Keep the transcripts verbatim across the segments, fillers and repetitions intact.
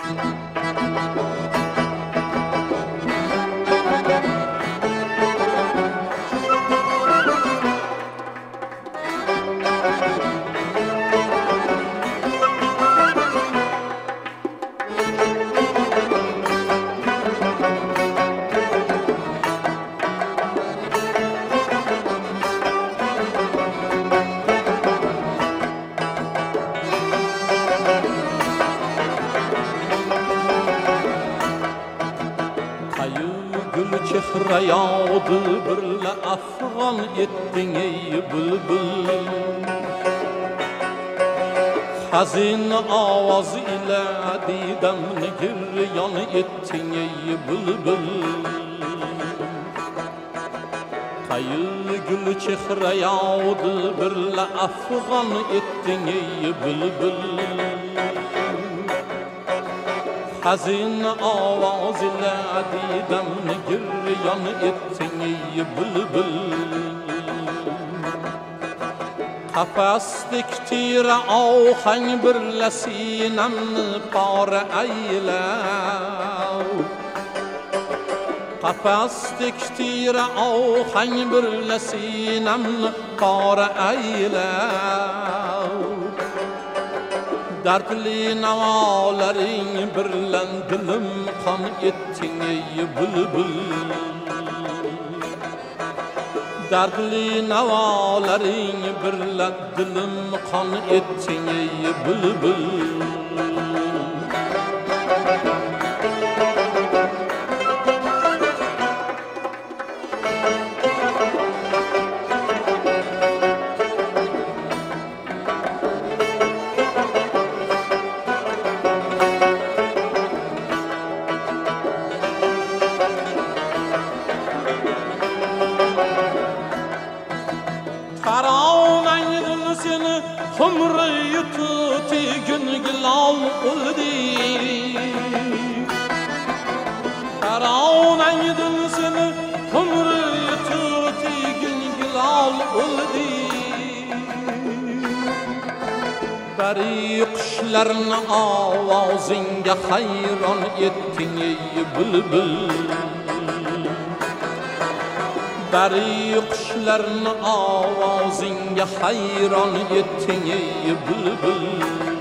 Çehreyadı birle afgan ettin ey bülbül Hazin avaz ile didemni giryan ettin ey bülbül Kayı gül çehreyadı birle afgan ettin ey bülbül Hazin avaz ile didemni giryan ettin ey bülbül Kafes diktir ahang birle sinemni pare eyle Kafes diktir ahang birle sinemni pare eyle Dertli navaların birlen dilim kan ettin ey bülbül Dertli navaların birlen dilim kan ettin ey bülbül Humru yututi gün gülal uldi Karaun aydın seni Humru yututi gün gülal uldi Bari kuşların avazınga hayran ettin ey bülbül Bari kuşların avazınga hayran ettin ey bülbül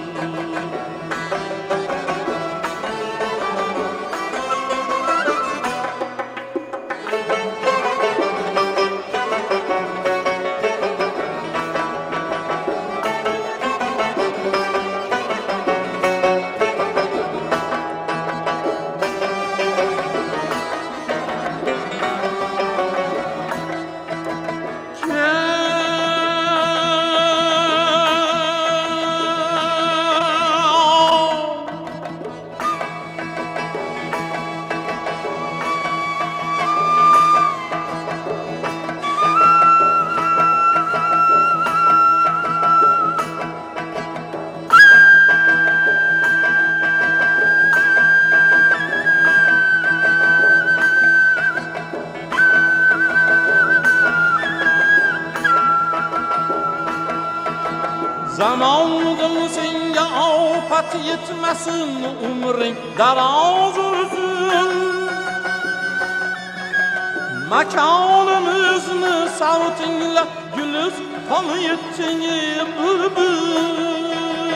Zamanın senga afat yetmesin umring daraz olsun Makanımızını savtinle gülüz tanı ettin bülbül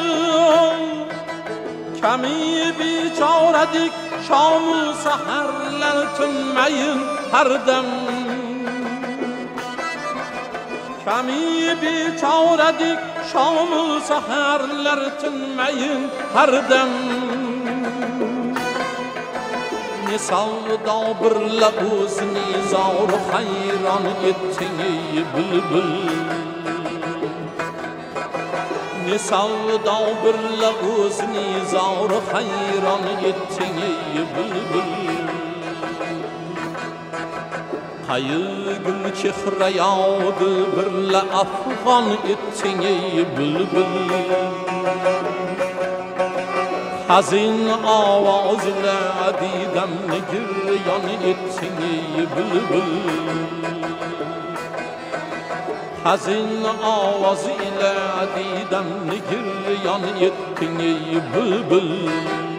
Kami biçaredik şamı seherler tünmeyin her dem Kami biçaredik şamı seherler tünmeyin her dem Ne savda birle uz nizar hayran ettin ey bülbül Ne savda birle uz nizar hayran ettin ey bülbül Kayı gül çehreyadı birle afgan ettin ey bülbül Hazin avaz ile didemni giryan ettin ey bülbül Hazin avaz ile didemni giryan ettin ey bülbül